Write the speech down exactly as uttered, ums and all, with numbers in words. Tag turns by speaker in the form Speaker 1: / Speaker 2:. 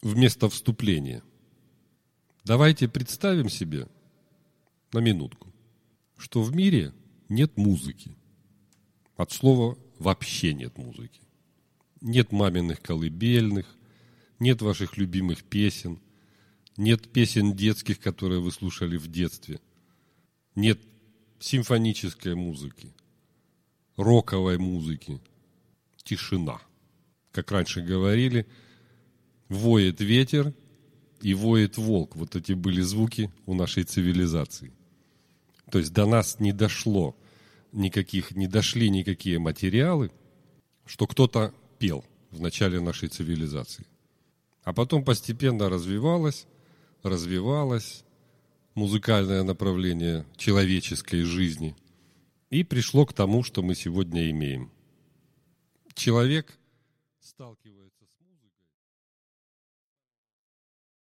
Speaker 1: вместо вступления. Давайте представим себе на минутку, что в мире нет музыки. От слова вообще нет музыки. Нет маминых колыбельных, нет ваших любимых песен, нет песен детских, которые вы слушали в детстве, нет симфонической музыки, роковой музыки, тишина. Как раньше говорили, воет ветер и воет волк. Вот эти были звуки у нашей цивилизации. То есть до нас не дошло никаких, не дошли никакие материалы, что кто-то пел в начале нашей цивилизации. А потом постепенно развивалось, развивалось музыкальное направление человеческой жизни и пришло к тому, что мы сегодня имеем. Человек, сталкиваясь